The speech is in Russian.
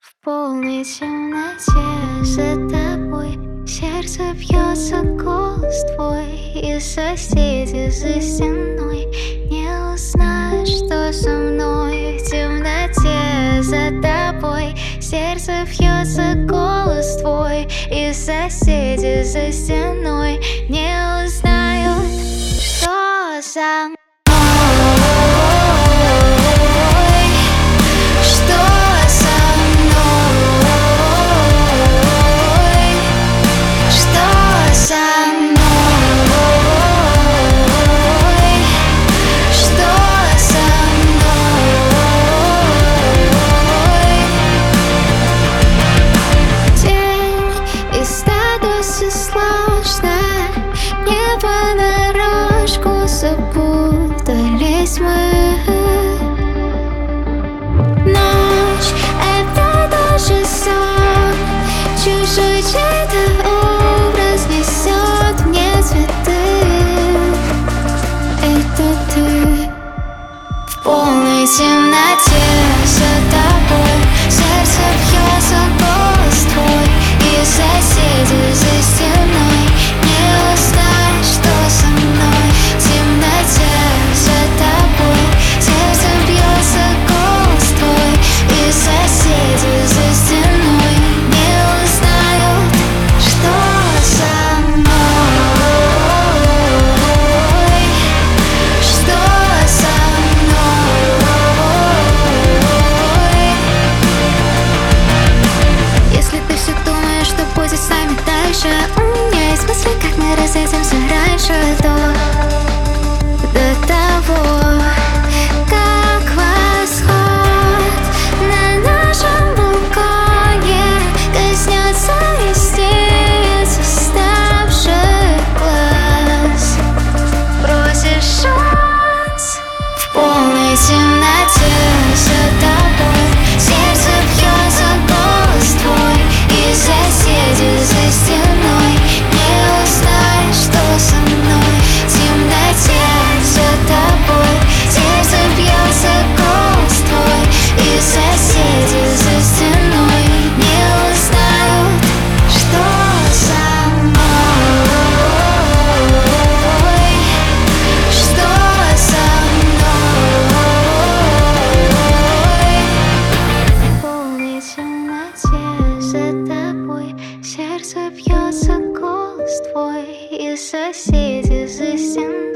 В полной темноте за тобой сердце бьется, голос твой, и соседи за стеной не узнают, что со мной. В темноте за тобой сердце бьется, голос твой, и соседи за стеной не узнают, что со мной. Запутались мы. Ночь — это тоже сон, чужой чей-то образ несет мне цветы. Это ты. В полной темноте за тобой сердце бьется, голос твой, и соседи за стеной не узнают, что со мной. В темноте за тобой сердце бьется, голос твой, и соседи за стеной не узнают, что со мной. Что со мной. Если ты все думаешь, что будет с нами дальше, у меня есть мысли, как мы разойдемся раньше, до того, как восход на нашем балконе коснется ресниц уставших глаз. Просишь шанс в полной темноте за тобой сердце бьется, голос твой, и соседи за стеной не узнают, что со мной. В темноте за тобой сердце бьется, голос твой, и соседи за стеной не узнают, что со мной. Что со мной. В полной темноте за тобой сердце бьется, голос твой, и соседи за стеной